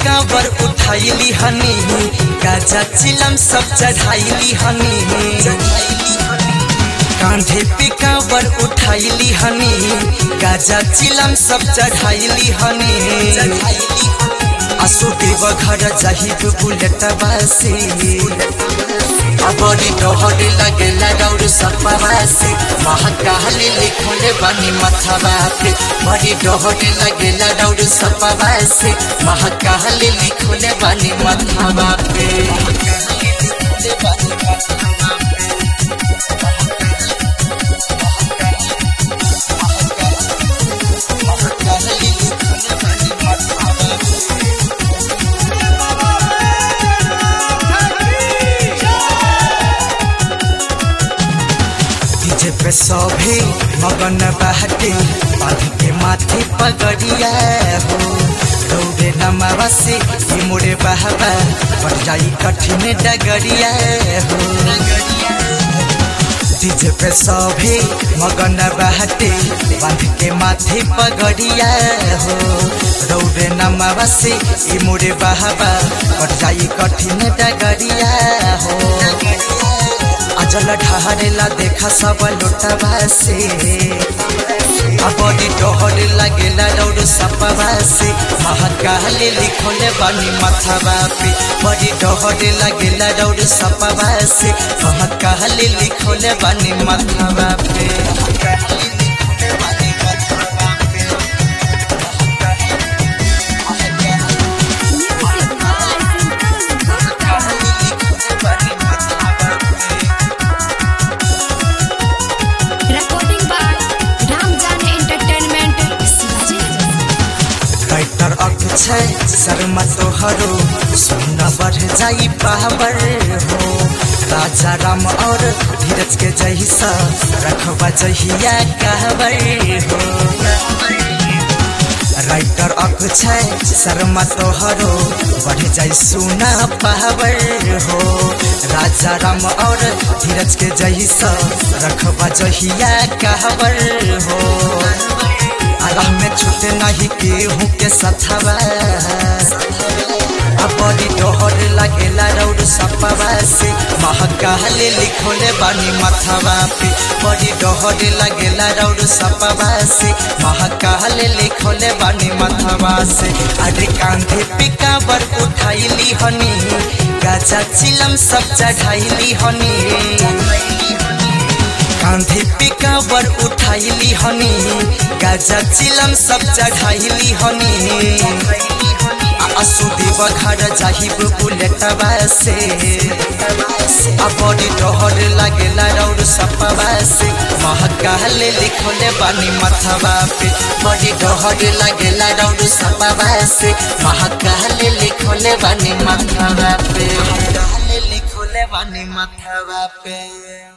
कांवर उठाइली हनी गाजा चिलम सब चढ़ाइली हनी कांधे पे कांवर उठाइली हनी गाजा चिलम सब चढ़ाइली हनी असुदेव घर जाहिब बुलेट बासी बड़ी डोहर लगेला रौर सपवा से महाकाली लिखले बानी मथवा पे बड़ी डोहर लगेला रौर सपवा से महाकाली लिखले बानी मथवा पे पे सभी मगन बहटे बांध के माथे पगड़िया हो रौदे नमावा से मोरे बहबा बढ़ जाई कठिन डगरिया हो डीजे पे सभी मगन बहटे बांध के माथे पगड़िया हो रौदे नमावा से मोरे बहबा बढ़ जाई कठिन डगरिया हो अजल ढहरेला देखा सब लुटवा से बड़ी डोहर लगेला रौर सपवा से महाकाली लिखले बानी मथवा पे बड़ी डोहर लगेला रौर सपवा से महाकाली लिखले बानी मथवा पे शर्मा तोहरो सुना बढ़ जाई पावर हो राजा राम और धीरज के जैसा रखवा जहिया कहवर हो राइटर अक्षय शर्मा तोहरो बढ़ जाई सुना पावर हो राजा राम और धीरज के जैसा रखवा जहिया कहवर हो आराम में छूटे नहीं केहू के सथवा बड़ी डोहर लगेला रौर सपवा से महाकाली लिखले बानी मथवा पे बड़ी डोहर लगेला रौर सपवा से महाकाली लिखले बानी मथवा से अरे कांधे पे कांवर उठाइली हनी गाजा चिलम सब चढ़ाइली हनी कांधे पे कांवर उठाइली हनी गाजा चिलम सब चढ़ाइली हनी असुदेव घर जाहिब बुलेटवा से बड़ी डोहर लगेला रौर सपवा से महाकाली लिखले बानी मथवा पे बड़ी डोहर लगेला रौर सपवा से महाकाली लिखले बानी मथवा पे लिखले बानी मथवा पे।